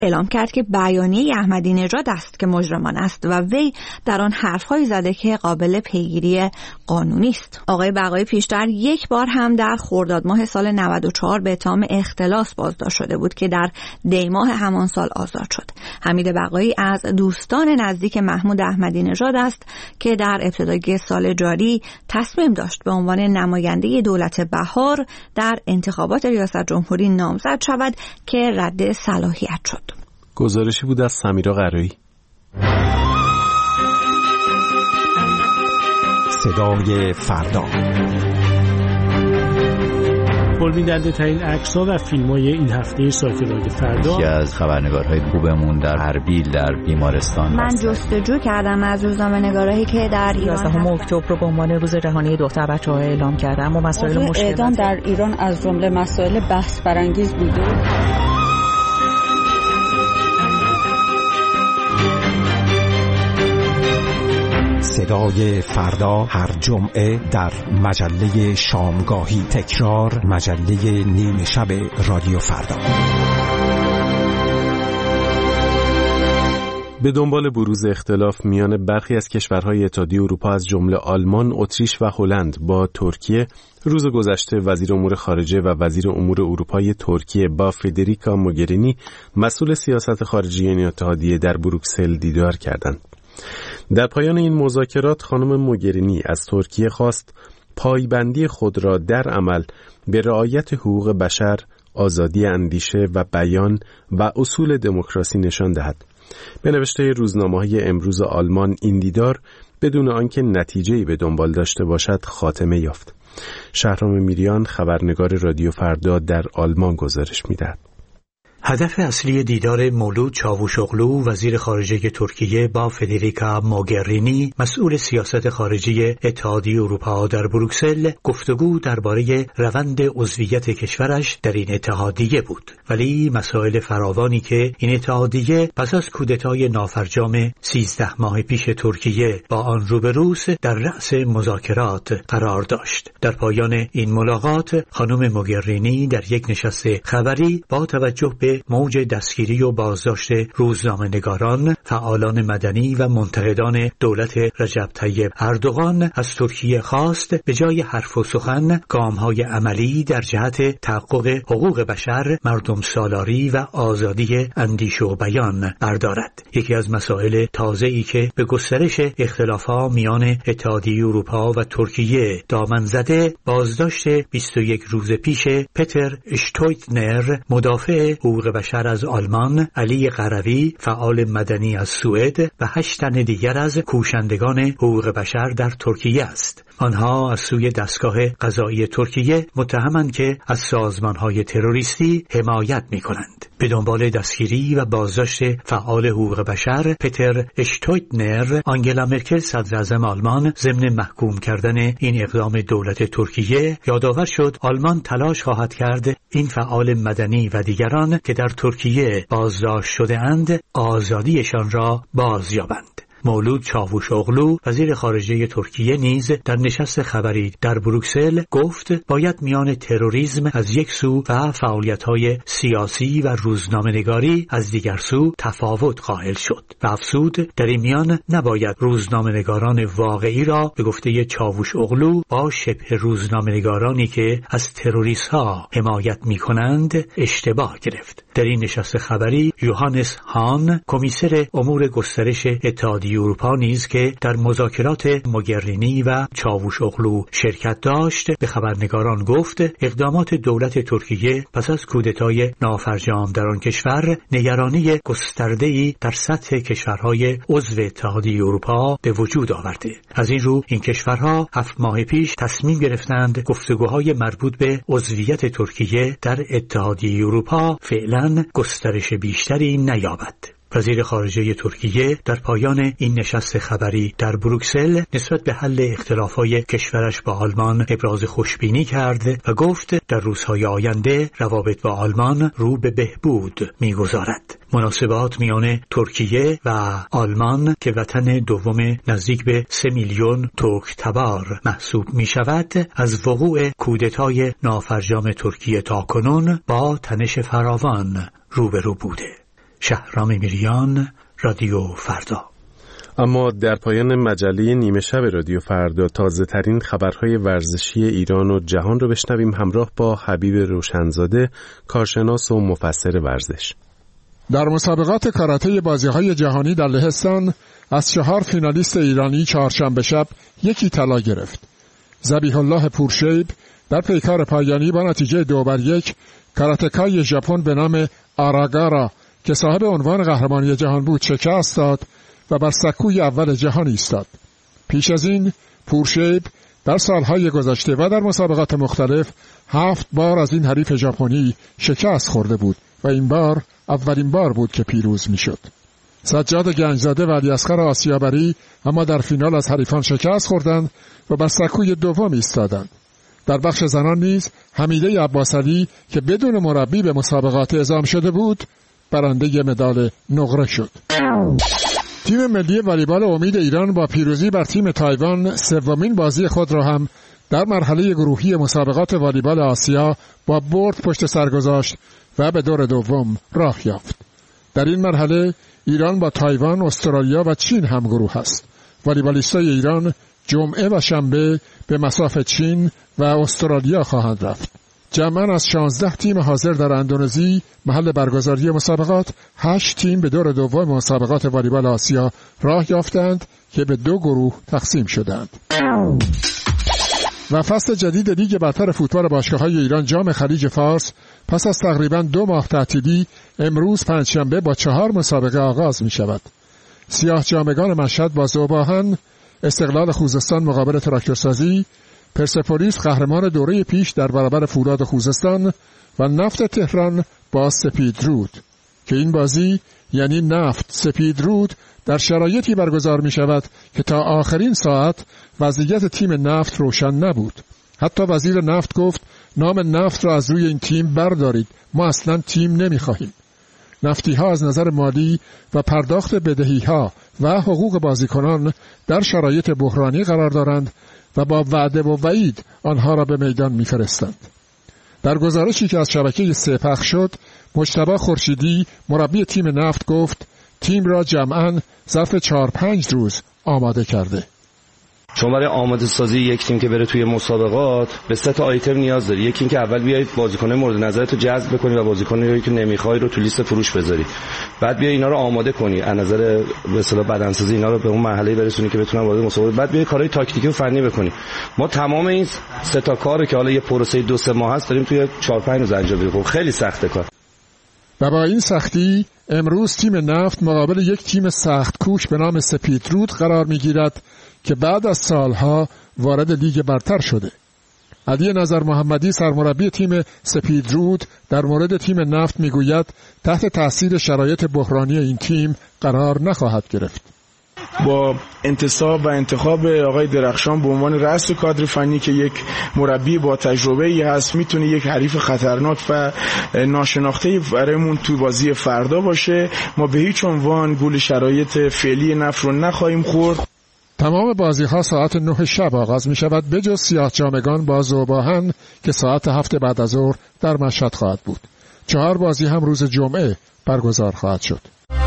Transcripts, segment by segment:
اعلام کرد که بیانیه احمدی نژاد است که مجرمان است و وی در آن حرف‌هایی زده که قابل پیگیری قانونی است. آقای بقایی پیشتر یک بار هم در خرداد ماه سال 94 به اتهام اختلاس بازداشت شده بود که در دی ماه همان سال آزاد شد. حمید بقایی از دوستان نزدیک محمود احمدی نژاد است که در ابتدای سال جاری تصمیم داشت به عنوان نماینده دولت بهار در انتخابات ریاست جمهوری نامزد شود که رد صلاحیت شد. گزارشی بود از سمیرا قرایی. صدای فردا. پربیننده ترین عکس‌ها و فیلم‌های این هفته سایت رادیو فردا. یکی از خبرنگارهای خوبمون در اربیل در بیمارستان من جستجو کردم از روزنامه‌نگارایی که در ایران 11 اکتبر رو به عنوان روز جهانی دختر بچه‌ها اعلام کردن و مسائل مشکل اعدام در ایران از جمله مسائل بحث برانگیز بوده. صدای فردا هر جمعه در مجله شامگاهی، تکرار مجله نیمه شب رادیو فردا. به دنبال بروز اختلاف میان برخی از کشورهای اتحادیه اروپا از جمله آلمان، اتریش و هلند با ترکیه، روز گذشته وزیر امور خارجه و وزیر امور اروپای ترکیه با فدریکا موگرینی، مسئول سیاست خارجی این اتحادیه، در بروکسل دیدار کردند. در پایان این مذاکرات خانم موگرینی از ترکیه خواست پایبندی خود را در عمل به رعایت حقوق بشر، آزادی اندیشه و بیان و اصول دموکراسی نشان دهد. به نوشته روزنامه‌های امروز آلمان این دیدار بدون آنکه نتیجه‌ای به دنبال داشته باشد خاتمه یافت. شهرام میریان، خبرنگار رادیو فردا در آلمان، گزارش می‌دهد. هدف اصلی دیدار مولود چاوشوغلو وزیر خارجه ترکیه با فدریکا موگرینی مسئول سیاست خارجی اتحادیه اروپا در بروکسل گفتگو درباره روند عضویت کشورش در این اتحادیه بود، ولی مسائل فراوانی که این اتحادیه پس از کودتای نافرجام 13 ماه پیش ترکیه با آن روبروست در رأس مذاکرات قرار داشت. در پایان این ملاقات خانم موگرینی در یک نشست خبری با توجه به موج دستگیری و بازداشت روزنامه‌نگاران، فعالان مدنی و منتقدان دولت رجب طیب اردوغان از ترکیه خواست به جای حرف و سخن گام‌های عملی در جهت تحقق حقوق بشر، مردم سالاری و آزادی اندیشه و بیان بردارد. یکی از مسائل تازه‌ای که به گسترش اختلاف‌ها میان اتحادیه اروپا و ترکیه دامن زده، بازداشت 21 روز پیش پتر اشتویتنر، مدافع حقوق بشر از آلمان، علی قروی، فعال مدنی از سوئد و 8 تن دیگر از کوشندگان حقوق بشر در ترکیه است. آنها از سوی دستگاه قضایی ترکیه متهمند که از سازمان‌های تروریستی حمایت می‌کنند. به دنبال دستگیری و بازداشت فعال حقوق بشر پتر اشتویتنر، آنگلا مرکل صدراعظم آلمان ضمن محکوم کردن این اقدام دولت ترکیه یادآور شد آلمان تلاش خواهد کرد این فعال مدنی و دیگران که در ترکیه بازداشت شده اند آزادیشان را بازیابند. مولود چاوشوغلو وزیر خارجه ترکیه نیز در نشست خبری در بروکسل گفت باید میان تروریسم از یک سو و فعالیت‌های سیاسی و روزنامه‌نگاری از دیگر سو تفاوت قائل شد و افزود در این میان نباید روزنامه‌نگاران واقعی را به گفته چاوشوغلو با شبه روزنامه‌نگارانی که از تروریست‌ها حمایت می‌کنند اشتباه گرفت. در این نشست خبری یوهانس هان، کمیسر امور گسترش اتحادیه اروپا نیز که در مذاکرات موگرینی و چاوشوغلو شرکت داشت، به خبرنگاران گفت اقدامات دولت ترکیه پس از کودتای نافرجام در آن کشور نگرانی گسترده‌ای در سطح کشورهای عضو اتحادیه اروپا به وجود آورده. از این رو این کشورها 7 ماه پیش تصمیم گرفتند گفتگوهای مربوط به عضویت ترکیه در اتحادیه اروپا فعلا گسترش بیشتری نیابد. وزیر خارجه ترکیه در پایان این نشست خبری در بروکسل نسبت به حل اختلافات کشورش با آلمان ابراز خوشبینی کرد و گفت در روزهای آینده روابط با آلمان رو به بهبود می‌گذارد. مناسبات میان ترکیه و آلمان که وطن دوم نزدیک به 3 میلیون ترک تبار محسوب می شود، از وقوع کودتای نافرجام ترکیه تا کنون با تنش فراوان روبرو بوده. شهرام میریان، رادیو فردا. اما در پایان مجله نیمه شب رادیو فردا تازه ترین خبرهای ورزشی ایران و جهان رو بشنویم همراه با حبیب روشنزاده، کارشناس و مفسر ورزش. در مسابقات کاراته بازی‌های جهانی در لهستان از 4 فینالیست ایرانی چهارشنبه شب یکی طلا گرفت. ذبیح الله پورشیب در پیکار پایانی با نتیجه 2-1 کاراتکای ژاپن به نام آراگارا که صاحب عنوان قهرمانی جهان بود شکست داد و بر سکوی اول جهان ایستاد. پیش از این پورشیب در سالهای گذشته و در مسابقات مختلف 7 بار از این حریف ژاپنی شکست خورده بود و این بار اولین بار بود که پیروز میشد. سجاد گنجزاده و علیاصغر آسیابری اما در فینال از حریفان شکست خوردند و بر سکوی دوم ایستادند. در بخش زنان نیز حمیده عباسعلی که بدون مربی به مسابقات اعزام شده بود برنده مدال نقره شد. تیم ملی والیبال امید ایران با پیروزی بر تیم تایوان سومین بازی خود را هم در مرحله گروهی مسابقات والیبال آسیا با برد پشت سر گذاشت و به دور دوم راه یافت. در این مرحله ایران با تایوان، استرالیا و چین هم گروه است. والیبالیستای ایران جمعه و شنبه به مصاف چین و استرالیا خواهند رفت. جمعاً از 16 تیم حاضر در اندونزی محل برگزاری مسابقات 8 تیم به دور دوم مسابقات والیبال آسیا راه یافتند که به 2 گروه تقسیم شدند. و فصل جدید لیگ برتر فوتبال باشگاه‌های ایران جام خلیج فارس پس از تقریباً 2 ماه تعطیلی امروز پنجشنبه با 4 مسابقه آغاز می شود. سیاه جامگان مشهد با ذوب‌آهن، استقلال خوزستان مقابل تراکتورسازی، پرسپولیس قهرمان دوره پیش در برابر فولاد خوزستان و نفت تهران با سپیدرود که این بازی یعنی نفت سپیدرود در شرایطی برگزار می شود که تا آخرین ساعت وضعیت تیم نفت روشن نبود. حتی وزیر نفت گفت نام نفت را از روی این تیم بردارید، ما اصلا تیم نمی خواهیم. نفتی ها از نظر مالی و پرداخت بدهی ها و حقوق بازیکنان در شرایط بحرانی قرار دارند و با وعده و وعید آنها را به میدان می‌فرستند. در گزارشی که از شبکه 3 پخش شد، مجتبی خورشیدی مربی تیم نفت گفت تیم را جمعاً ظرف 4-5 روز آماده کرده. چون برای آماده سازی یک تیم که بره توی مسابقات به 3 تا آیتم نیاز داری. یکی این که اول بیای بازیکن مورد نظرت رو جذب بکنی و بازیکنایی که نمیخوای رو تو لیست فروش بذاری. بعد بیای اینا رو آماده کنی، از نظر به اصطلاح بدنسازی اینا رو به اون مرحله برسونی که بتونن وارد مسابقات. بعد بیای کارهای تاکتیکی و فنی بکنی. ما تمام این 3 تا کارو که حالا یه پروسه 2-3 ماه هست داریم توی 4-5 روز انجام میدیم. خیلی سخته کار. و با این سختی امروز تیم نفت مقابل یک تیم سخت کوش به نام سپیدرود قرار میگیرد که بعد از سالها وارد لیگ برتر شده. علی نظر محمدی سرمربی تیم سپیدرود در مورد تیم نفت میگوید تحت تاثیر شرایط بحرانی این تیم قرار نخواهد گرفت. با انتصاب و انتخاب آقای درخشان به عنوان رأس کادر فنی که یک مربی با تجربه‌ای هست میتونه یک حریف خطرناک و ناشناخته برامون تو بازی فردا باشه. ما به هیچ عنوان گول شرایط فعلی نفت رو نخواهیم خورد. تمام بازی‌ها ساعت 9 شب آغاز می شود بجز سیاه جامگان با ذوب‌آهن که ساعت 7 بعد از ظهر در مشهد خواهد بود. 4 بازی هم روز جمعه برگزار خواهد شد.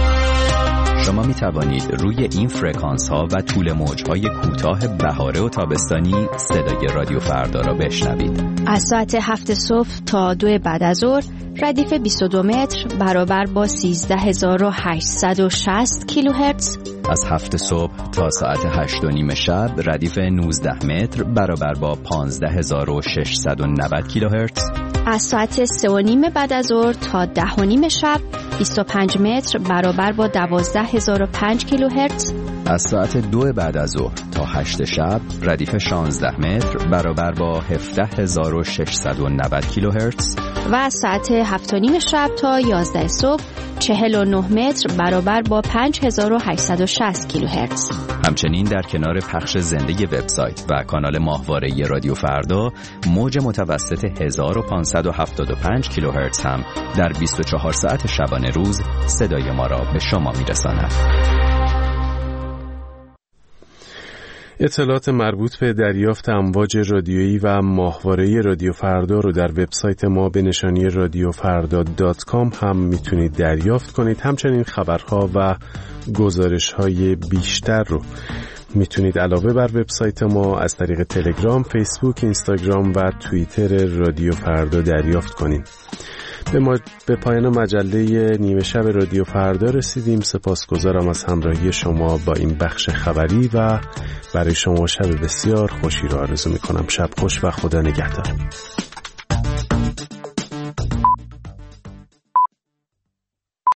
شما می توانید روی این فرکانس ها و طول موج های کوتاه بهاره و تابستانی صدای رادیو فردا را بشنوید. از ساعت 7 صبح تا 2 بعد از ظهر ردیف 22 متر برابر با 13860 کیلوهرتز. از 7 صبح تا ساعت 8:30 شب ردیف 19 متر برابر با 15690 کیلوهرتز. از ساعت 3:30 بعد از ظهر تا 10:30 شب 25 متر برابر با 12005 کیلوهرتز. از ساعت 2 بعد از ظهر تا 8 شب ردیف 16 متر برابر با 17690 کیلوهرتز. و از ساعت 7:30 شب تا 11 صبح 49 متر برابر با 5860 کیلوهرتز. همچنین در کنار پخش زنده وبسایت و کانال ماهواره رادیو فردا موج متوسط 1575 کیلوهرتز هم در 24 ساعت شبانه روز صدای ما را به شما میرساند. اطلاعات مربوط به دریافت امواج رادیویی و ماهواره رادیو فردا رو در وبسایت ما به نشانی radiofarda.com هم میتونید دریافت کنید. همچنین خبرها و گزارش‌های بیشتر رو میتونید علاوه بر وبسایت ما از طریق تلگرام، فیسبوک، اینستاگرام و توییتر رادیو فردا دریافت کنید. به پایان مجله نیمه شب رادیو فردا رسیدیم. سپاسگزارم از همراهی شما با این بخش خبری و برای شما شب بسیار خوشی را آرزو میکنم. شب خوش و خدا نگهدار.